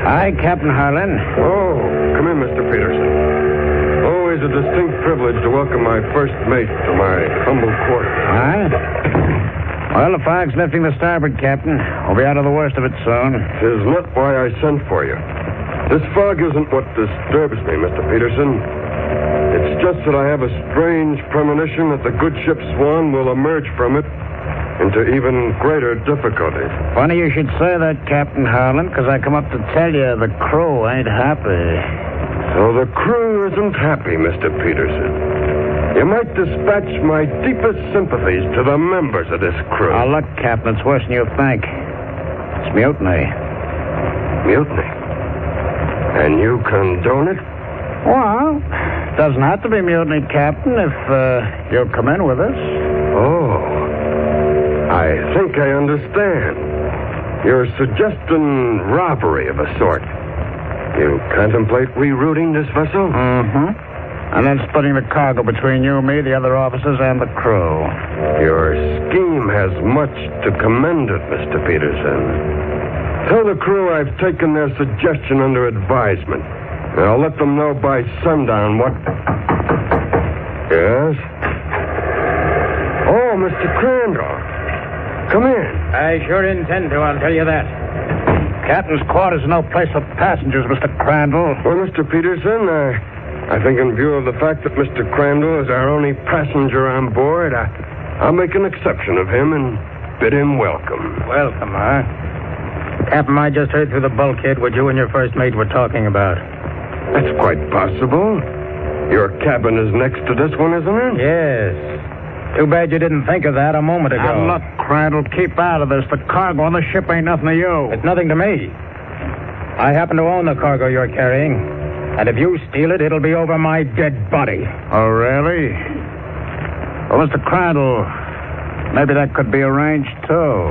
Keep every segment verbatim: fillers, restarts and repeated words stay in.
Hi, Captain Harlan. Oh, come in, Mister Peterson. Always a distinct privilege to welcome my first mate to my humble quarters. Hi. Well, the fog's lifting the starboard, Captain. We'll be out of the worst of it soon. Tis not why I sent for you. This fog isn't what disturbs me, Mister Peterson. It's just that I have a strange premonition that the good ship Swan will emerge from it into even greater difficulties. Funny you should say that, Captain Harlan, because I come up to tell you the crew ain't happy. So the crew isn't happy, Mister Peterson. You might dispatch my deepest sympathies to the members of this crew. Oh, look, Captain, it's worse than you think. It's mutiny. Mutiny? And you condone it? Well, it doesn't have to be mutiny, Captain, if uh, you'll come in with us. Oh, I think I understand. You're suggesting robbery of a sort. You contemplate rerouting this vessel? Mm-hmm. And then splitting the cargo between you, me, the other officers, and the crew. Your scheme has much to commend it, Mister Peterson. Tell the crew I've taken their suggestion under advisement. And I'll let them know by sundown what... Yes? Oh, Mister Crandall. Come in. I sure intend to, I'll tell you that. Captain's quarters are no place for passengers, Mister Crandall. Well, Mister Peterson, uh, I think in view of the fact that Mister Crandall is our only passenger on board, I, I'll make an exception of him and bid him welcome. Welcome, huh? Captain, I just heard through the bulkhead what you and your first mate were talking about. That's quite possible. Your cabin is next to this one, isn't it? Yes. Too bad you didn't think of that a moment ago. Now, look, Crandall, keep out of this. The cargo on the ship ain't nothing to you. It's nothing to me. I happen to own the cargo you're carrying. And if you steal it, it'll be over my dead body. Oh, really? Well, Mister Crandall, maybe that could be arranged, too.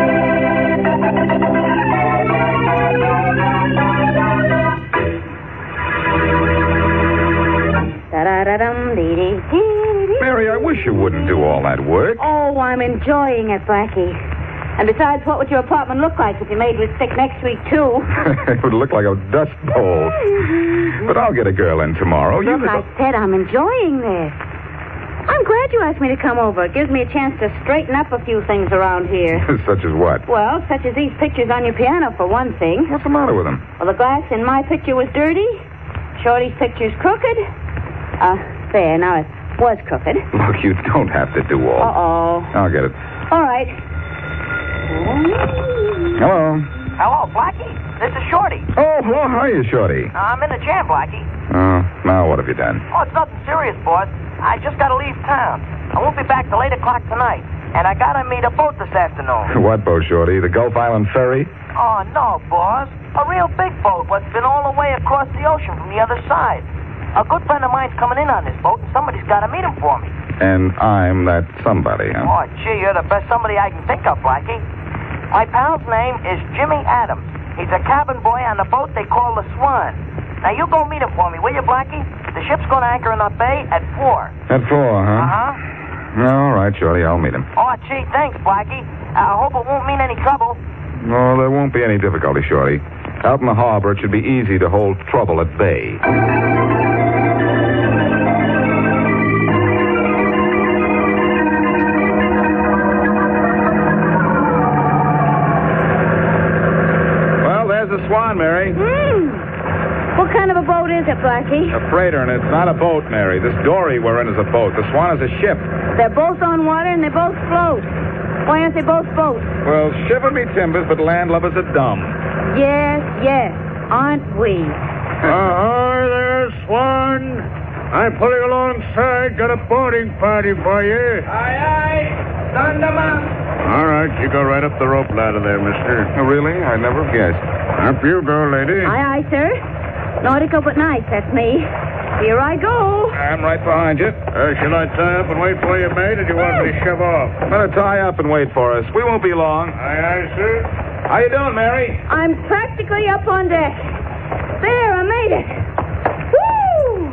Mary, I wish you wouldn't do all that work. Oh, I'm enjoying it, Blackie. And besides, what would your apartment look like if you made it stick next week, too? It would look like a dust bowl. But I'll get a girl in tomorrow. Look, you I said I'm enjoying this. I'm glad you asked me to come over. It gives me a chance to straighten up a few things around here. Such as what? Well, such as these pictures on your piano, for one thing. What's the matter with them? Well, the glass in my picture was dirty. Shorty's picture's crooked. Uh, there, now it was crooked. Look, you don't have to do all. Uh-oh. I'll get it. All right. Hello. Hello, Blackie. This is Shorty. Oh, hello. How are you, Shorty? Uh, I'm in the jam, Blackie. Oh, now what have you done? Oh, it's nothing serious, boss. I just got to leave town. I won't be back till eight o'clock tonight. And I got to meet a boat this afternoon. What boat, Shorty? The Gulf Island Ferry? Oh, no, boss. A real big boat what's been all the way across the ocean from the other side. A good friend of mine's coming in on this boat, and somebody's got to meet him for me. And I'm that somebody, huh? Oh, gee, you're the best somebody I can think of, Blackie. My pal's name is Jimmy Adams. He's a cabin boy on the boat they call the Swan. Now, you go meet him for me, will you, Blackie? The ship's going to anchor in the bay at four. At four, huh? Uh-huh. All right, Shorty, I'll meet him. Oh, gee, thanks, Blackie. I hope it won't mean any trouble. No, there won't be any difficulty, Shorty. Out in the harbor, it should be easy to hold trouble at bay. Well, there's the Swan, Mary. Hmm. What kind of a boat is it, Blackie? A freighter, and it's not a boat, Mary. This dory we're in is a boat. The Swan is a ship. They're both on water and they both float. Why aren't they both boats? Well, ship would be timbers, but landlubbers are dumb. Yes, yes. Aren't we? Ahoy there, Swan. I'm pulling alongside. Got a boarding party for you. Aye, aye. Thunderman. All right, you go right up the rope ladder there, mister. Oh, really? I never have guessed. Up you go, lady. Aye, aye, sir. Nautical but nice, that's me. Here I go. I'm right behind you. Uh, shall I tie up and wait for you, mate, or do you want me to shove off? Better tie up and wait for us. We won't be long. Aye, aye, sir. How you doing, Mary? I'm practically up on deck. There, I made it. Woo!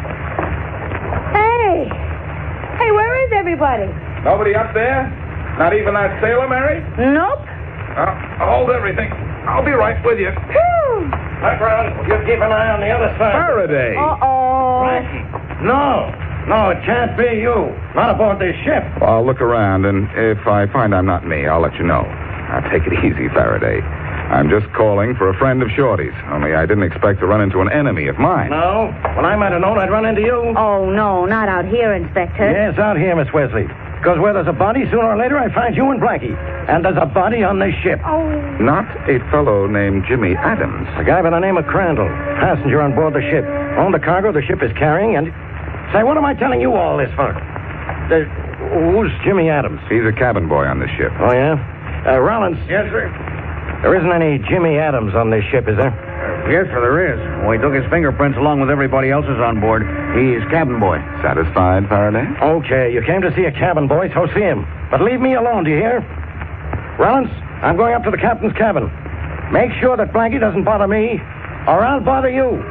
Hey. Hey, where is everybody? Nobody up there? Not even that sailor, Mary? Nope. Uh, hold everything. I'll be right with you. Whew. Back around. You keep an eye on the other side. Faraday! Uh-oh. Blackie. No. No, it can't be you. Not aboard this ship. Well, I'll look around, and if I find I'm not me, I'll let you know. Now, take it easy, Faraday. I'm just calling for a friend of Shorty's, only I didn't expect to run into an enemy of mine. No? Well, I might have known I'd run into you. Oh, no, not out here, Inspector. Yes, out here, Miss Wesley. Because where there's a body, sooner or later I find you and Blackie. And there's a body on this ship. Oh. Not a fellow named Jimmy Adams. A guy by the name of Crandall. Passenger on board the ship. Owned the cargo the ship is carrying, and... Say, what am I telling you all this for? Uh, who's Jimmy Adams? He's a cabin boy on this ship. Oh, yeah? Uh, Rollins. Yes, sir. There isn't any Jimmy Adams on this ship, is there? Uh, yes, sir, there is. We took his fingerprints along with everybody else's on board. He's cabin boy. Satisfied, Faraday? Okay, you came to see a cabin boy, so see him. But leave me alone, do you hear? Rollins, I'm going up to the captain's cabin. Make sure that Blackie doesn't bother me, or I'll bother you.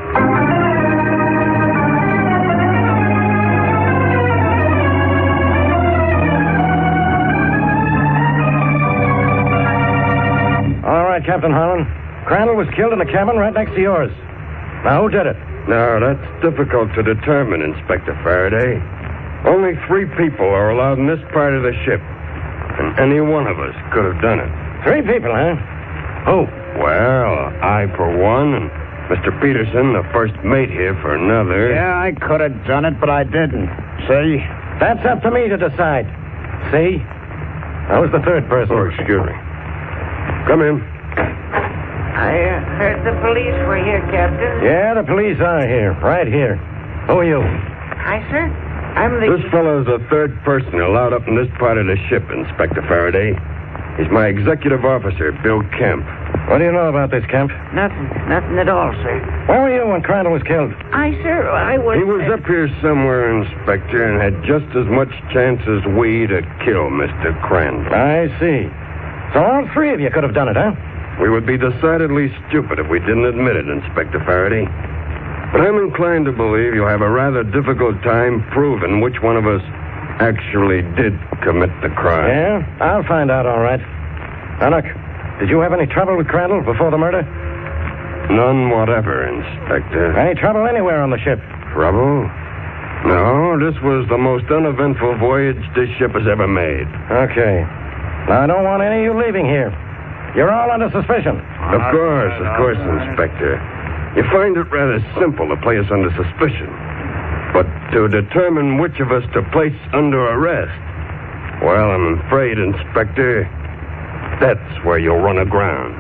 All right, Captain Harlan. Crandall was killed in the cabin right next to yours. Now, who did it? Now, that's difficult to determine, Inspector Faraday. Only three people are allowed in this part of the ship. And any one of us could have done it. Three people, huh? Who? Well, I for one, and Mister Peterson, the first mate here, for another. Yeah, I could have done it, but I didn't. See? That's up to me to decide. See? That was the third person. Oh, excuse me. Come in. I uh, heard the police were here, Captain. Yeah, the police are here. Right here. Who are you? Hi, sir. I'm the... This fellow's the third person allowed up in this part of the ship, Inspector Faraday. He's my executive officer, Bill Kemp. What do you know about this, Kemp? Nothing. Nothing at all, sir. Where were you when Crandall was killed? I, sir, I was... He was uh, up here somewhere, Inspector, and had just as much chance as we to kill Mister Crandall. I see. So all three of you could have done it, huh? We would be decidedly stupid if we didn't admit it, Inspector Faraday. But I'm inclined to believe you'll have a rather difficult time proving which one of us actually did commit the crime. Yeah? I'll find out, all right. Now, look, did you have any trouble with Crandall before the murder? None whatever, Inspector. Any trouble anywhere on the ship? Trouble? No, this was the most uneventful voyage this ship has ever made. Okay. Now, I don't want any of you leaving here. You're all under suspicion. Of course, of course, Inspector. You find it rather simple to place us under suspicion. But to determine which of us to place under arrest, well, I'm afraid, Inspector, that's where you'll run aground.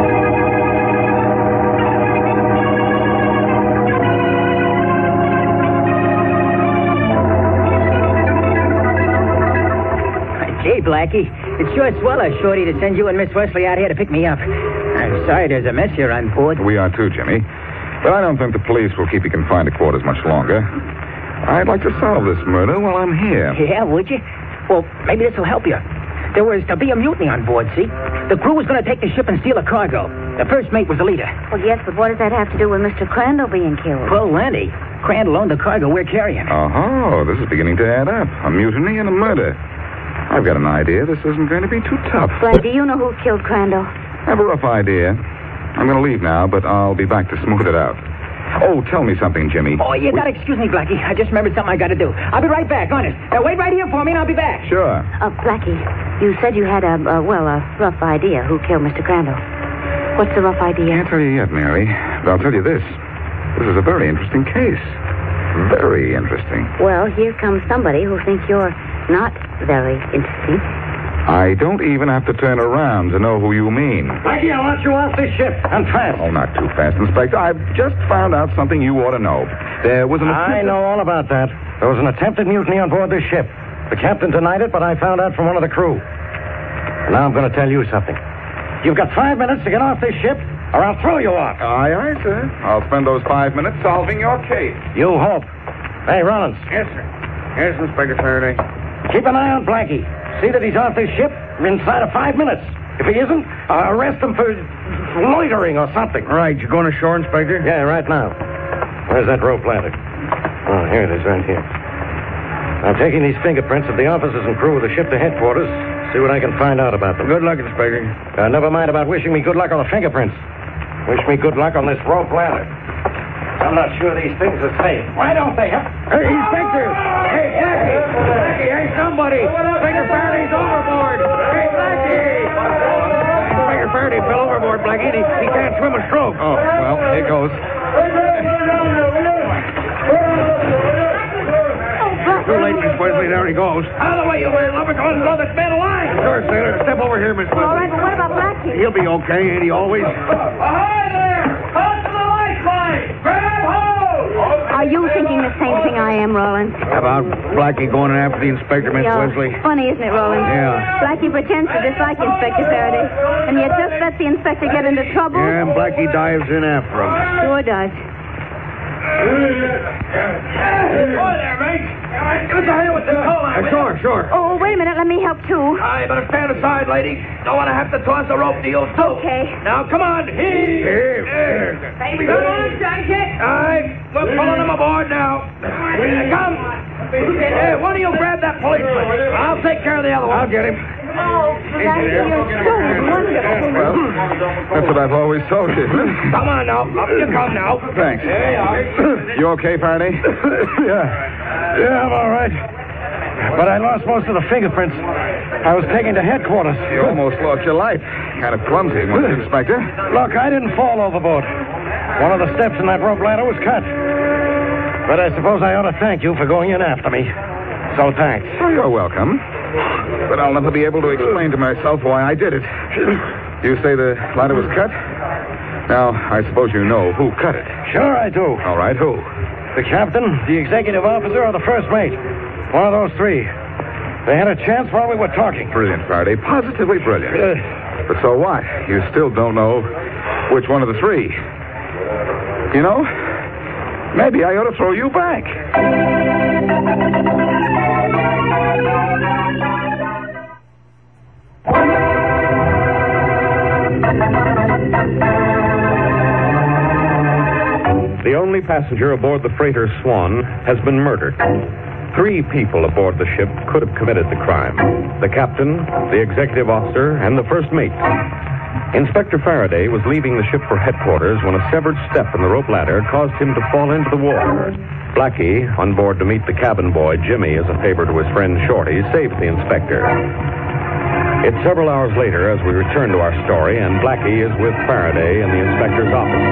Gee, Blackie, it's sure swell of Shorty to send you and Miss Wesley out here to pick me up. I'm sorry there's a mess here on board. We are too, Jimmy. But I don't think the police will keep you confined to quarters much longer. I'd like to solve this murder while I'm here. Yeah, would you? Well, maybe this will help you. There was to be a mutiny on board, see? The crew was going to take the ship and steal a cargo. The first mate was the leader. Well, yes, but what does that have to do with Mister Crandall being killed? Well, Landy, Crandall owned the cargo we're carrying. Oh, this is beginning to add up. A mutiny and a murder. I've got an idea. This isn't going to be too tough. Blake, do you know who killed Crandall? I have a rough idea. I'm going to leave now, but I'll be back to smooth it out. Oh, tell me something, Jimmy. Oh, you got to excuse me, Blackie. I just remembered something I got to do. I'll be right back, honest. Now, wait right here for me, and I'll be back. Sure. Uh, Blackie, you said you had a, uh, well, a rough idea who killed Mister Crandall. What's the rough idea? Can't tell you yet, Mary. But I'll tell you this. This is a very interesting case. Very interesting. Well, here comes somebody who thinks you're not very interesting. I don't even have to turn around to know who you mean. Blackie, I want you off this ship, and fast. Oh, not too fast, Inspector. I've just found out something you ought to know. There was an... I know all about that. There was an attempted mutiny on board this ship. The captain denied it, but I found out from one of the crew. And now I'm going to tell you something. You've got five minutes to get off this ship, or I'll throw you off. Aye, aye, sir. I'll spend those five minutes solving your case. You hope. Hey, Rollins. Yes, sir. Yes, Inspector Faraday. Keep an eye on Blackie. See that he's off this ship inside of five minutes. If he isn't, uh, arrest him for loitering or something. Right, you going ashore, Inspector? Yeah, right now. Where's that rope ladder? Oh, here it is, right here. I'm taking these fingerprints of the officers and crew of the ship to headquarters. See what I can find out about them. Good luck, Inspector. Uh, never mind about wishing me good luck on the fingerprints. Wish me good luck on this rope ladder. I'm not sure these things are safe. Why don't they? Huh? Hey, Inspector! Hey, Blackie! Blackie, hey, somebody! Inspector Faraday's overboard! Hey, Blackie! Inspector Faraday fell overboard, Blackie. He, he can't swim a stroke. Oh, well, here goes. Too late, Miss Wesley. There he goes. Out of the way, you wear lumber. Go and blow this man alive. Sure, sailor. Step over here, Miss Wesley. All right, but what about Blackie? He'll be okay, ain't he always? Ahoy there! Hold to the lifeline! Grab hold! Are you thinking the same thing I am, Rollins? How about Blackie going in after the inspector, Miss Yeah. Wesley? Funny, isn't it, Rollins? Yeah. Blackie pretends to dislike Inspector Faraday, and yet just lets the inspector get into trouble. Yeah, and Blackie dives in after him. Sure does. Ahoy there, mate! Get the hell with the coal Uh, sure, sure. Oh, wait a minute. Let me help, too. I better stand aside, lady. Don't want to have to toss a rope to you, too. Okay. Now, come on. Heave. Here, here. Come on, Jacket. All right. We're pulling them aboard now. Here, come. Hey, why don't you grab that policeman? I'll take care of the other one. I'll get him. Oh, Blackie, you're so wonderful. Well, that's what I've always told you. Come on now. Up you come now. Thanks. There you are. You okay, Faraday? Yeah. Yeah, I'm all right. But I lost most of the fingerprints. I was taken to headquarters. You almost lost your life. Kind of clumsy, wasn't it, Inspector? Look, I didn't fall overboard. One of the steps in that rope ladder was cut. But I suppose I ought to thank you for going in after me. So thanks. Oh, you're welcome. But I'll never be able to explain to myself why I did it. You say the ladder was cut? Now, I suppose you know who cut it. Sure I do. All right, who? The captain, the executive officer, or the first mate. One of those three. They had a chance while we were talking. Brilliant, Faraday. Positively brilliant. Uh, But so what? You still don't know which one of the three. You know, maybe I ought to throw you back. The only passenger aboard the freighter Swan has been murdered. Three people aboard the ship could have committed the crime. The captain, the executive officer, and the first mate. Inspector Faraday was leaving the ship for headquarters when a severed step in the rope ladder caused him to fall into the water. Blackie, on board to meet the cabin boy, Jimmy, as a favor to his friend Shorty, saved the inspector. It's several hours later as we return to our story, and Blackie is with Faraday in the inspector's office.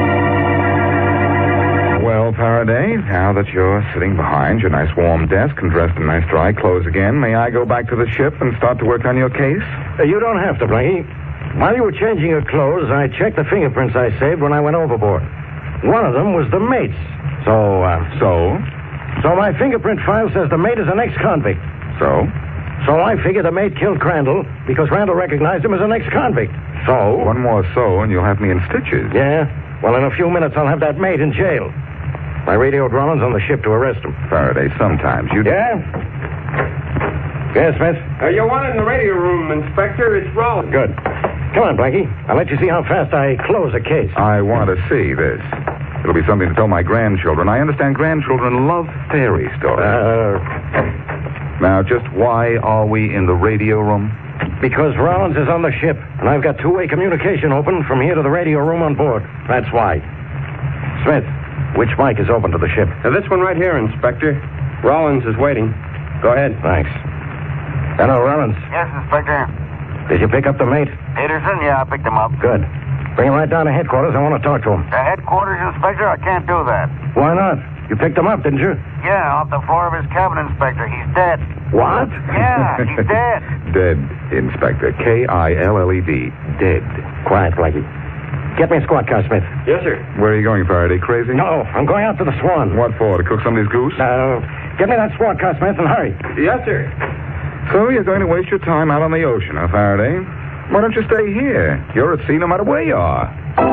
Well, Faraday, now that you're sitting behind your nice warm desk and dressed in nice dry clothes again, may I go back to the ship and start to work on your case? Uh, you don't have to, Blackie. While you were changing your clothes, I checked the fingerprints I saved when I went overboard. One of them was the mate's. So, uh... So? So my fingerprint file says the mate is an ex-convict. So? So I figure the mate killed Crandall because Randall recognized him as an ex-convict. So... One more so, and you'll have me in stitches. Yeah? Well, in a few minutes, I'll have that mate in jail. I radioed Rollins on the ship to arrest him. Faraday, sometimes you... Yeah? Yes, Smith? Uh, you're one in the radio room, Inspector. It's Rollins. Good. Come on, Blackie. I'll let you see how fast I close a case. I want to see this. It'll be something to tell my grandchildren. I understand grandchildren love fairy stories. Uh... Now, just why are we in the radio room? Because Rollins is on the ship, and I've got two-way communication open from here to the radio room on board. That's why. Smith, which mic is open to the ship? Now, this one right here, Inspector. Rollins is waiting. Go ahead. Thanks. Hello, Rollins. Yes, Inspector. Did you pick up the mate? Peterson? Yeah, I picked him up. Good. Bring him right down to headquarters. I want to talk to him. The headquarters, Inspector? I can't do that. Why not? You picked him up, didn't you? Yeah, off the floor of his cabin, Inspector. He's dead. What? Yeah, he's dead. Dead, Inspector. K I L L E D. Dead. Quiet, Blackie. Get me a squad car, Smith. Yes, sir. Where are you going, Faraday? Crazy? No, I'm going out to the Swan. What for? To cook somebody's goose? Uh, get me that squad car, Smith, and hurry. Yes, sir. So you're going to waste your time out on the ocean, huh, Faraday? Why don't you stay here? You're at sea no matter where you are.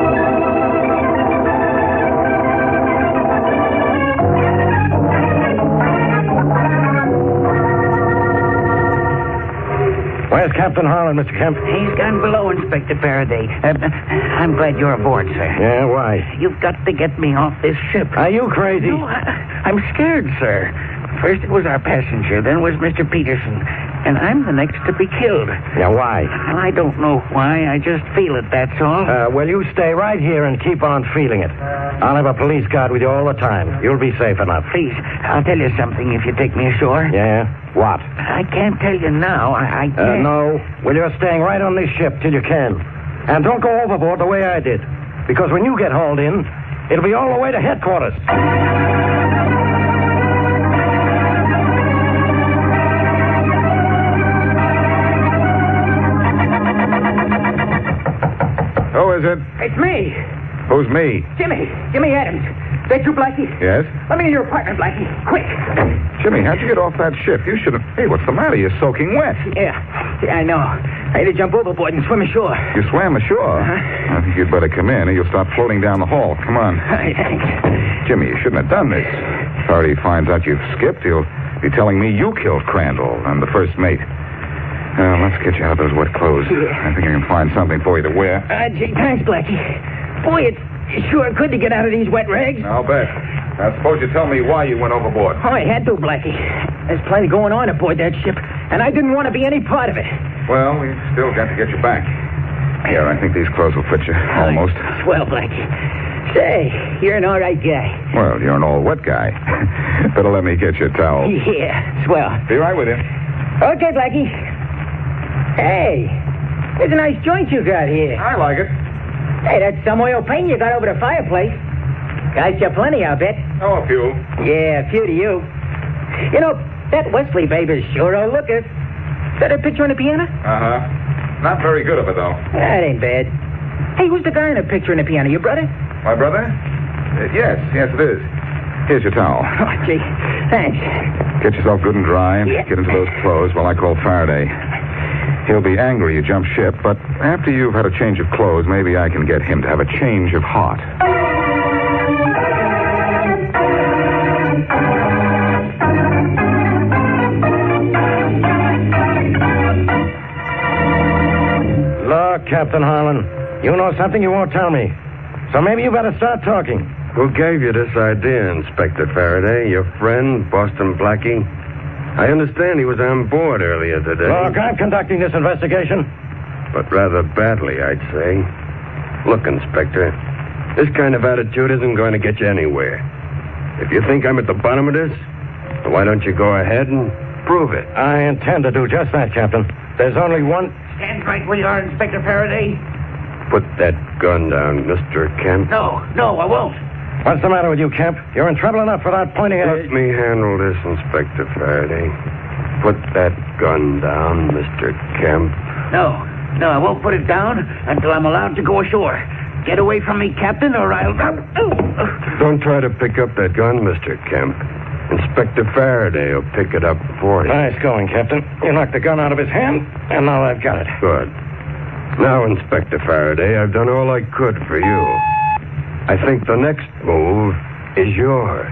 Where's Captain Harlan, Mister Kemp? He's gone below, Inspector Faraday. Uh, I'm glad you're aboard, sir. Yeah, why? You've got to get me off this ship. Are you crazy? No, I, I'm scared, sir. First it was our passenger, then it was Mister Peterson. and I'm the next to be killed. Yeah, why? Well, I don't know why. I just feel it, that's all. Uh, well, you stay right here and keep on feeling it. I'll have a police guard with you all the time. You'll be safe enough. Please, I'll tell you something if you take me ashore. Yeah? What? I can't tell you now. I, I can't. Uh, no. Well, you're staying right on this ship till you can. And don't go overboard the way I did. Because when you get hauled in, it'll be all the way to headquarters. Who is it? It's me. Who's me? Jimmy. Jimmy Adams. That you, Blackie? Yes? Let me in your apartment, Blackie. Quick. Jimmy, how'd you get off that ship? You should have... Hey, what's the matter? You're soaking wet. Yeah. Yeah, I know. I had to jump overboard and swim ashore. You swam ashore? Uh-huh. I think you'd better come in or you'll start floating down the hall. Come on. Thanks. Jimmy, you shouldn't have done this. If Artie finds out you've skipped, he'll be telling me you killed Crandall and the first mate. Now, let's get you out of those wet clothes. Yeah. I think I can find something for you to wear. Uh, gee, thanks, Blackie. Boy, it's sure good to get out of these wet rags. I'll bet. Now, suppose you tell me why you went overboard. Oh, I had to, Blackie. There's plenty going on aboard that ship, and I didn't want to be any part of it. Well, we've still got to get you back. Here, I think these clothes will fit you. Almost. Oh, swell, Blackie. Say, you're an all right guy. Well, you're an all wet guy. Better let me get you a towel. Yeah, swell. Be right with you. Okay, Blackie. Hey, there's a nice joint you got here. I like it. Hey, that's some oil paint you got over the fireplace. Cost you plenty, I bet. Oh, a few. Yeah, a few to you. You know, that Wesley babe is sure a looker. Is that a picture on the piano? Uh-huh. Not very good of it, though. That ain't bad. Hey, who's the guy in the picture on the piano? Your brother? My brother? Uh, yes, yes, it is. Here's your towel. Oh, gee, thanks. Get yourself good and dry and Yeah. get into those clothes while I call Faraday. He'll be angry you jumped ship, but after you've had a change of clothes, maybe I can get him to have a change of heart. Look, Captain Harlan, you know something you won't tell me. So maybe you better start talking. Who gave you this idea, Inspector Faraday? Your friend, Boston Blackie? I understand he was on board earlier today. Look, I'm conducting this investigation. But rather badly, I'd say. Look, Inspector, this kind of attitude isn't going to get you anywhere. If you think I'm at the bottom of this, why don't you go ahead and prove it? I intend to do just that, Captain. There's only one... Stand right where you are, Inspector Faraday. Put that gun down, Mister Kemp. No, no, I won't. What's the matter with you, Kemp? You're in trouble enough without pointing at... Let me handle this, Inspector Faraday. Put that gun down, Mister Kemp. No, no, I won't put it down until I'm allowed to go ashore. Get away from me, Captain, or I'll... Don't try to pick up that gun, Mister Kemp. Inspector Faraday will pick it up for you. Nice going, Captain. You knocked the gun out of his hand, and now I've got it. Good. Now, Inspector Faraday, I've done all I could for you. I think the next move is yours.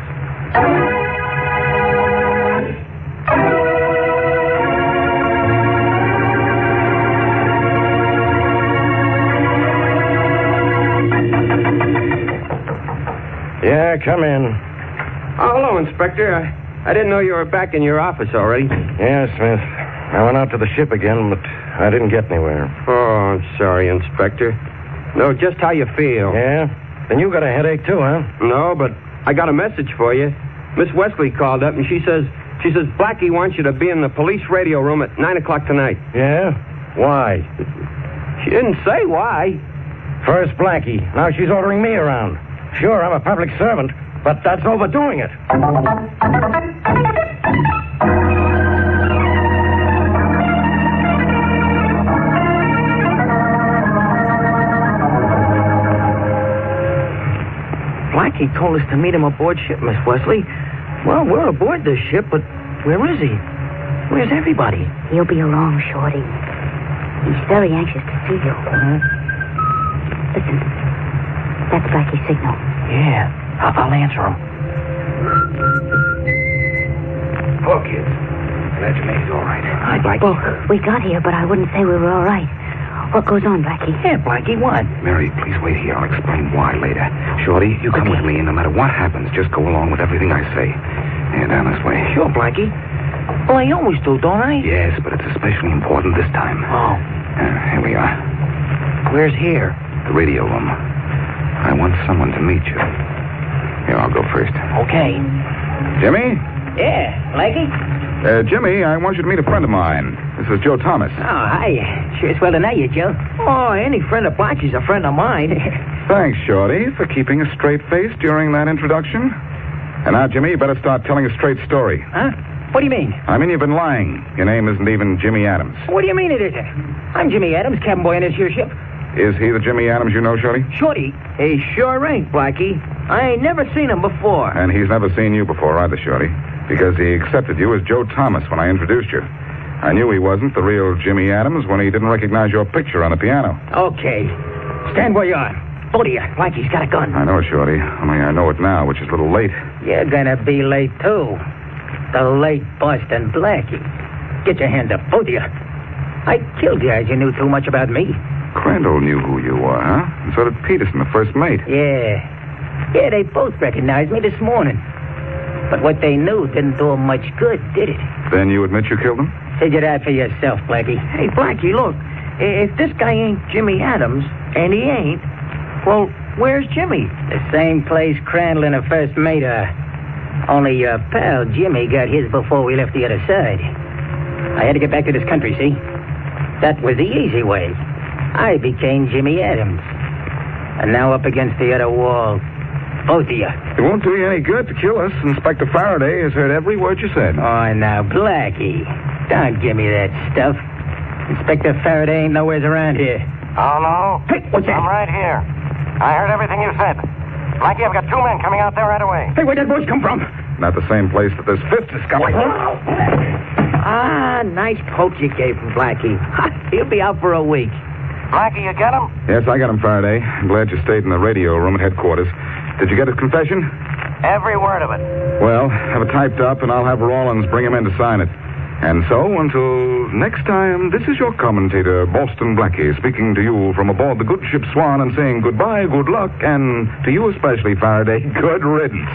Yeah, come in. Oh, hello, Inspector. I, I didn't know you were back in your office already. Yeah, Smith. I went out to the ship again, but I didn't get anywhere. Oh, I'm sorry, Inspector. Know just how you feel. Yeah? Then you got a headache, too, huh? No, but I got a message for you. Miss Wesley called up, and she says, she says Blackie wants you to be in the police radio room at nine o'clock tonight. Yeah? Why? She didn't say why. First Blackie. Now she's ordering me around. Sure, I'm a public servant, but that's overdoing it. Blackie told us to meet him aboard ship, Miss Wesley. Well, we're aboard this ship, but where is he? Where's everybody? He'll be along, Shorty. He's very anxious to see you. Uh-huh. Listen, that's Blackie's signal. Yeah, I'll, I'll answer him. Hello, kids. Glad you made it all right. Hi, Blackie. Well, we got here, but I wouldn't say we were all right. What goes on, Blackie? Yeah, Blackie, what? Mary, please wait here. I'll explain why later. Shorty, you come Okay. with me, and no matter what happens, just go along with everything I say. Yeah, down this way. Sure, Blackie. Well, I always do, don't I? Yes, but it's especially important this time. Oh. Uh, here we are. Where's here? The radio room. I want someone to meet you. Here, I'll go first. Okay. Jimmy? Yeah, Blackie? Uh, Jimmy, I want you to meet a friend of mine. This is Joe Thomas. Oh, hi. Sure swell to know you, Joe. Oh, any friend of Blackie's a friend of mine. Thanks, Shorty, for keeping a straight face during that introduction. And now, Jimmy, you better start telling a straight story. Huh? What do you mean? I mean, you've been lying. Your name isn't even Jimmy Adams. What do you mean it isn't? I'm Jimmy Adams, cabin boy on this here ship. Is he the Jimmy Adams you know, Shorty? Shorty? He sure ain't, Blackie. I ain't never seen him before. And he's never seen you before either, Shorty, because he accepted you as Joe Thomas when I introduced you. I knew he wasn't the real Jimmy Adams when he didn't recognize your picture on the piano. Okay. Stand where you are. Both of you. Blackie's got a gun. I know, Shorty. Only I know it now, which is a little late. You're gonna be late, too. The late Boston Blackie. Get your hand up, both of you. I killed you as you knew too much about me. Crandall knew who you were, huh? And so did Peterson, the first mate. Yeah. Yeah, they both recognized me this morning. But what they knew didn't do them much good, did it? Then you admit you killed him? Figure that for yourself, Blackie. Hey, Blackie, look. If this guy ain't Jimmy Adams, and he ain't, well, where's Jimmy? The same place Crandall and the first mate are. Only your pal Jimmy got his before we left the other side. I had to get back to this country, see? That was the easy way. I became Jimmy Adams. And now up against the other wall. Both of you. It won't do you any good to kill us. Inspector Faraday has heard every word you said. Oh, now, Blackie. Don't give me that stuff. Inspector Faraday ain't nowheres around here. Oh, no? Hey, what's that? I'm right here. I heard everything you said. Blackie, I've got two men coming out there right away. Hey, where'd that voice come from? Not the same place that this fifth is coming. Ah, nice poke you gave him, Blackie. He'll be out for a week. Blackie, you get him? Yes, I got him, Faraday. I'm glad you stayed in the radio room at headquarters. Did you get his confession? Every word of it. Well, have it typed up, and I'll have Rawlins bring him in to sign it. And so, until next time, this is your commentator, Boston Blackie, speaking to you from aboard the good ship Swan and saying goodbye, good luck, and to you especially, Faraday, good riddance.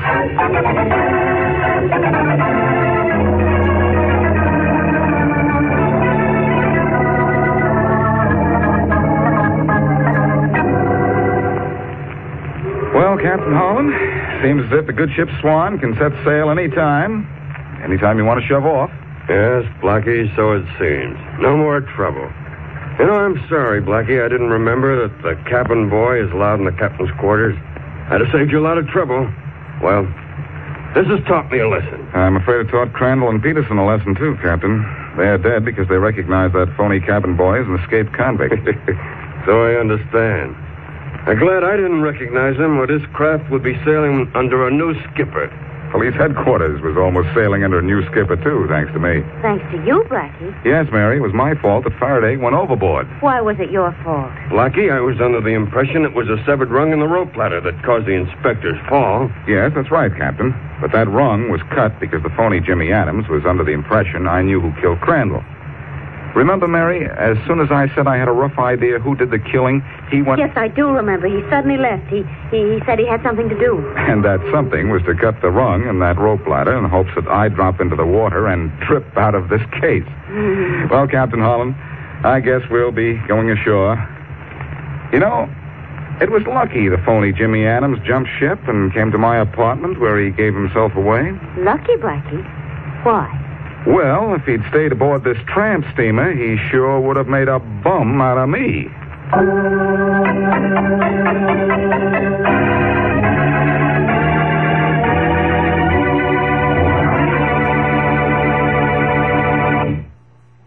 Well, Captain Holland, seems as if the good ship Swan can set sail any time. Anytime you want to shove off. Yes, Blackie, so it seems. No more trouble. You know, I'm sorry, Blackie. I didn't remember that the cabin boy is allowed in the captain's quarters. I'd have saved you a lot of trouble. Well, this has taught me a lesson. I'm afraid it taught Crandall and Peterson a lesson, too, Captain. They're dead because they recognized that phony cabin boy as an escaped convict. So I understand. I'm glad I didn't recognize him, or this craft would be sailing under a new skipper. Police headquarters was almost sailing under a new skipper, too, thanks to me. Thanks to you, Blackie. Yes, Mary, it was my fault that Faraday went overboard. Why was it your fault? Blackie, I was under the impression it was a severed rung in the rope ladder that caused the inspector's fall. Yes, that's right, Captain. But that rung was cut because the phony Jimmy Adams was under the impression I knew who killed Crandall. Remember, Mary, as soon as I said I had a rough idea who did the killing, he went... Yes, I do remember. He suddenly left. He, he, he said he had something to do. And that something was to cut the rung in that rope ladder in hopes that I'd drop into the water and trip out of this case. Mm. Well, Captain Holland, I guess we'll be going ashore. You know, it was lucky the phony Jimmy Adams jumped ship and came to my apartment where he gave himself away. Lucky, Blackie? Why? Well, if he'd stayed aboard this tramp steamer, he sure would have made a bum out of me.